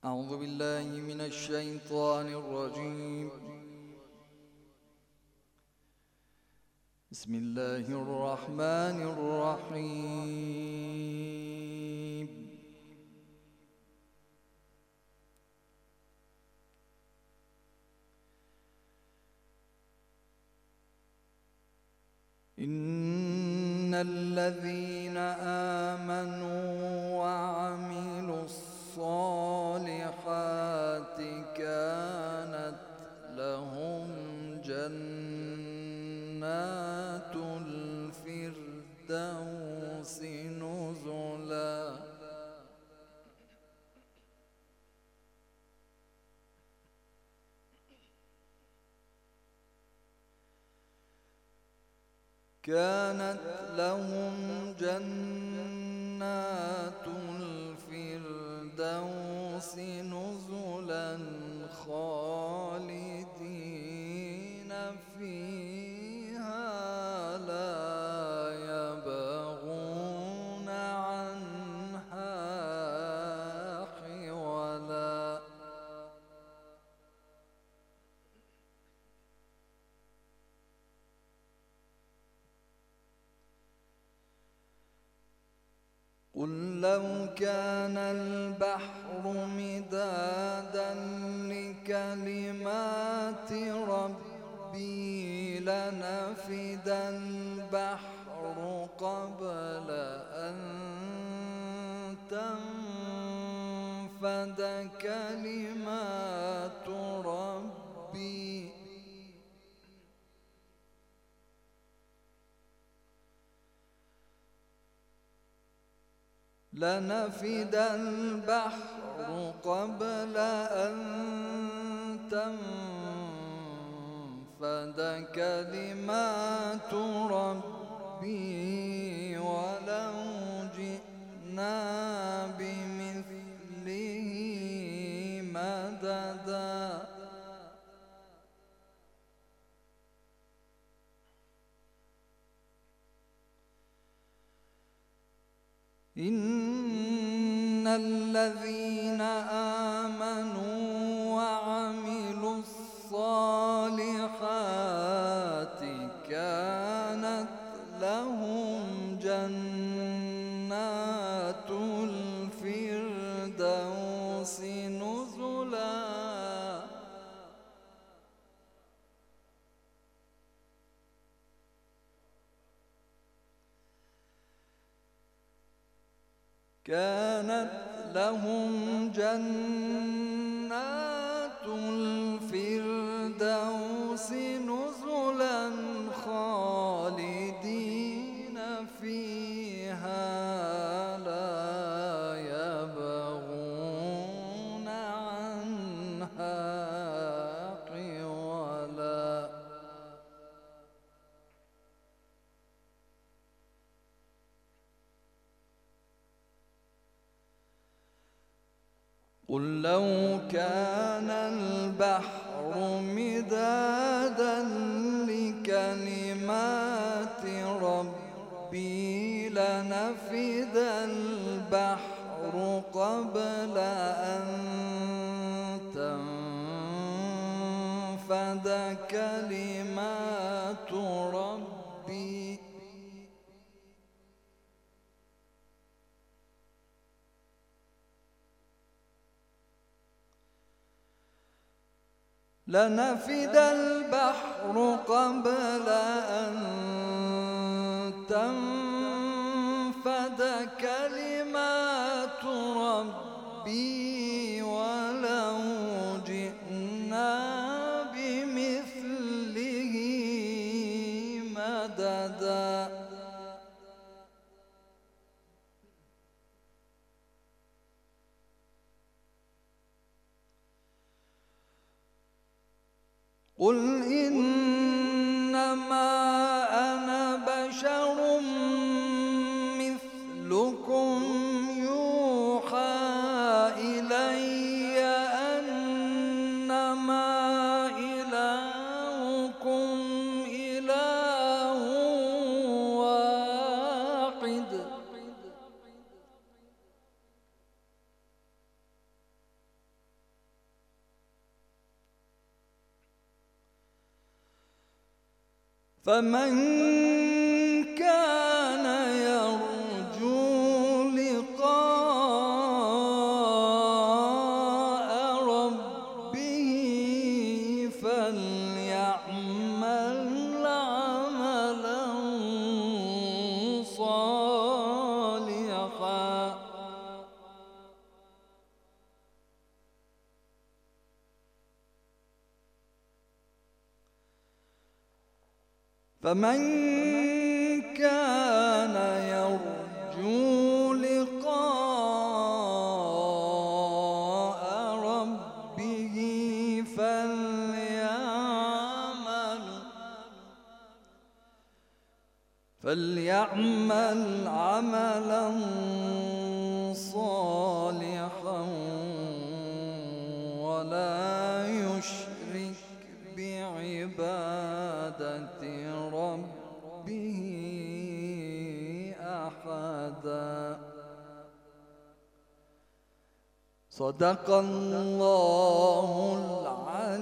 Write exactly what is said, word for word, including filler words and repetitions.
أعوذ بالله من الشيطان الرجيم. بسم الله الرحمن الرحيم. إن الذين آمنوا وعملوا الصالحات كانت لهم جنات الفردوس نزلا. كانت لهم جنات الفردوس نزلا خالدين فيها لا يبغون عنها حولا. قل لو كان البحر مدادا لكلمات ربي لنفد البحر قبل أن تنفد كلمات ربي لنفد البحر قبل أن تنفد كلمات ربي ولو جئنا بمثله مددا. إن الذين آمنوا وعملوا الصالحات كانت لهم جنات الفردوس نزلا. كانت لهم جنات الفردوس نزلا خالدين فيها لا يبغون عنها حولا. قل لو كان البحر مدادا لكلمات ربي لنفد البحر قبل أن تنفد كلمات ربي لنفد البحر قبل أن تنفد كلمات ربي ولو جئنا بمثله مددا. قل إنما أنا بشر مثلكم يوحى إلي أنما إلهكم إله واحد. فمن كان يرجو لقاء ربه فليعمل عملا صالحا فمن كان يرجو لقاء ربه فليعمل فليعمل عملا صالحا ولا يشرك بعبادة ربه أحدا. صدق الله العظيم.